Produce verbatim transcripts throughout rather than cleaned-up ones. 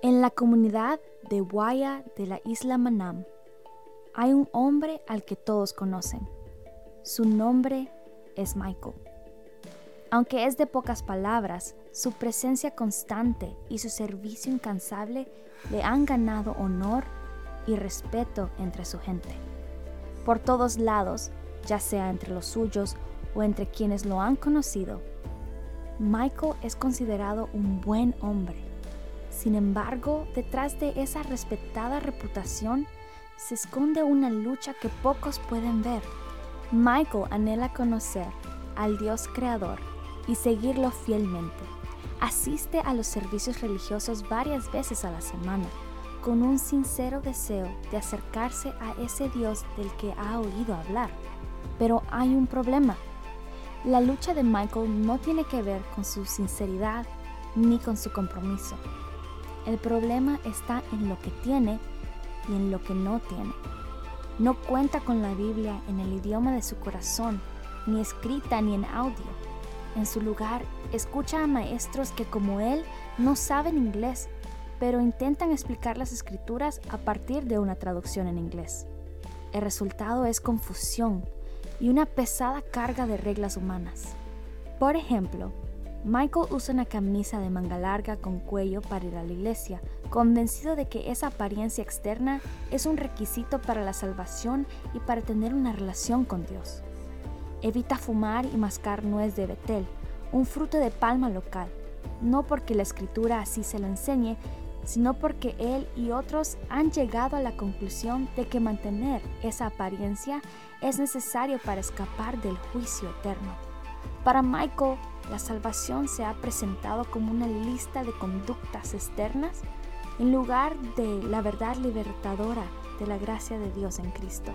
En la comunidad de Waya de la isla Manam hay un hombre al que todos conocen. Su nombre es Michael. Aunque es de pocas palabras, su presencia constante y su servicio incansable le han ganado honor y respeto entre su gente. Por todos lados, ya sea entre los suyos o entre quienes lo han conocido, Michael es considerado un buen hombre. Sin embargo, detrás de esa respetada reputación se esconde una lucha que pocos pueden ver. Michael anhela conocer al Dios creador y seguirlo fielmente. Asiste a los servicios religiosos varias veces a la semana, con un sincero deseo de acercarse a ese Dios del que ha oído hablar. Pero hay un problema. La lucha de Michael no tiene que ver con su sinceridad ni con su compromiso. El problema está en lo que tiene y en lo que no tiene. No cuenta con la Biblia en el idioma de su corazón, ni escrita ni en audio. En su lugar, escucha a maestros que, como él, no saben inglés, pero intentan explicar las escrituras a partir de una traducción en inglés. El resultado es confusión y una pesada carga de reglas humanas. Por ejemplo, Michael usa una camisa de manga larga con cuello para ir a la iglesia, convencido de que esa apariencia externa es un requisito para la salvación y para tener una relación con Dios. Evita fumar y mascar nuez de betel, un fruto de palma local, no porque la escritura así se lo enseñe, sino porque él y otros han llegado a la conclusión de que mantener esa apariencia es necesario para escapar del juicio eterno. Para Michael, la salvación se ha presentado como una lista de conductas externas en lugar de la verdad libertadora de la gracia de Dios en Cristo.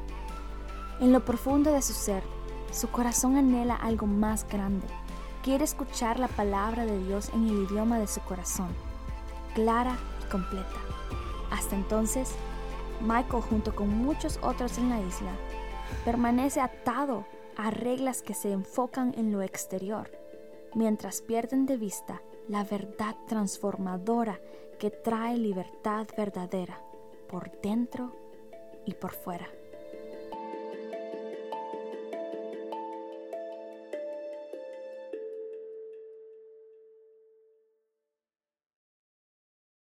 En lo profundo de su ser, su corazón anhela algo más grande. Quiere escuchar la palabra de Dios en el idioma de su corazón, clara y completa. Hasta entonces, Michael, junto con muchos otros en la isla, permanece atado a reglas que se enfocan en lo exterior, mientras pierden de vista la verdad transformadora que trae libertad verdadera por dentro y por fuera.